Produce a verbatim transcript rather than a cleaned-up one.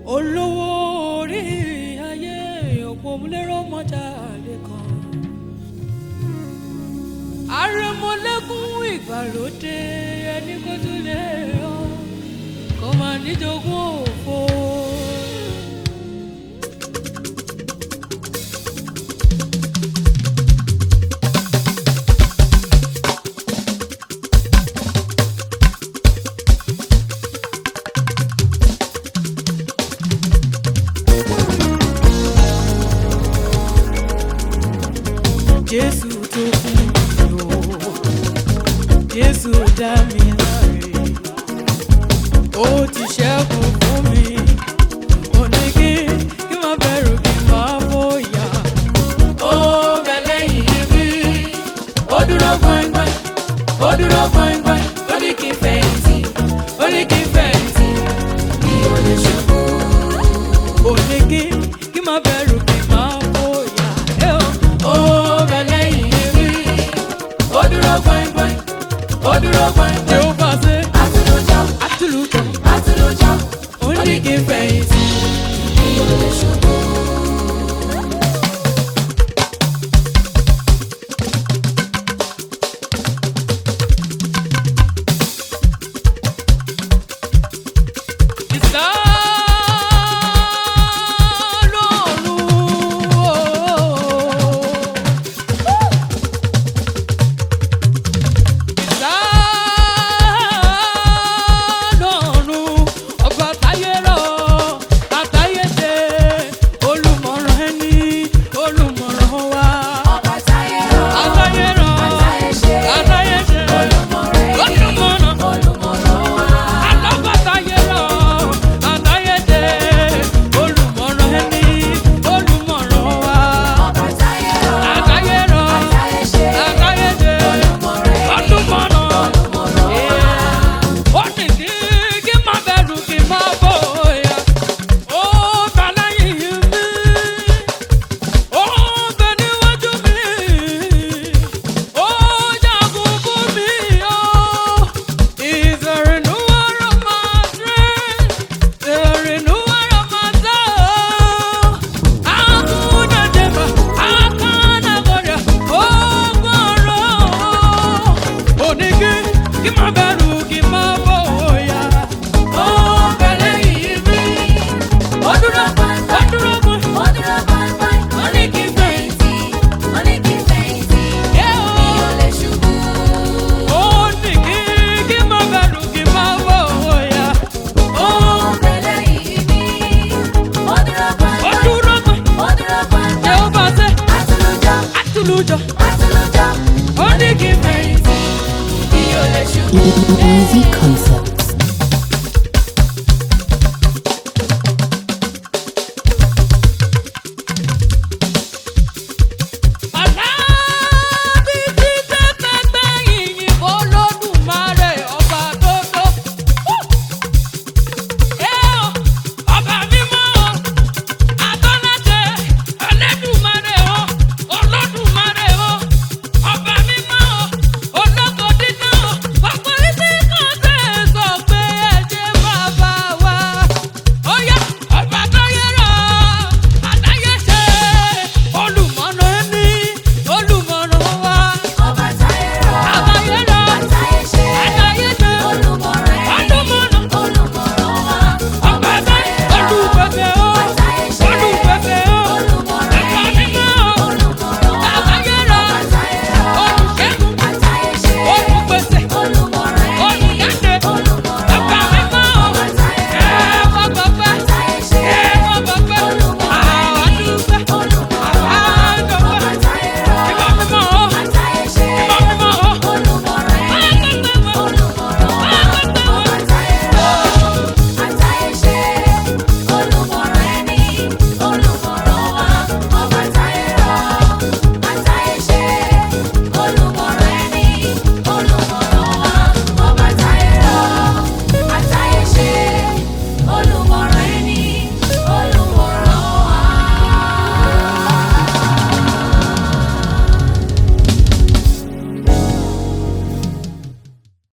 olówó orí ayé òpómúlérò mọ́jà lẹ́kan. Àrẹ̀mọlẹ́kún ìgbàlódé ẹni kó tún lè yọ kó máa níjogún òfò. Jésù tó kú mi o, Jésù dá mi láre, ó ti ṣẹ́gun fún mi, ó ní kí kí má bẹ̀rù kí má bóyá. Ó bẹ lẹ́yìn mi, ó dúró gbọ̀ngbọ̀n, ó dúró gbọ̀ngbọ̀n, ó ní kí n fẹ̀yìntì, ó ní kí n fẹ̀yìntì, mi ò lè ṣubú. Ó ní kí kí má bẹ̀rù kí má bóyá. Ó bẹ lẹ́yìn mi, ó dúró gbọ̀ngbọ̀n, ó dúró gbọ̀ngbọ̀n. Jehova ṣe àtúlùjọ́, àtúlùjọ́, àtúlùjọ́, ó ní kí n fẹ̀yìntì, mi ò lè ṣubú. Music Concert.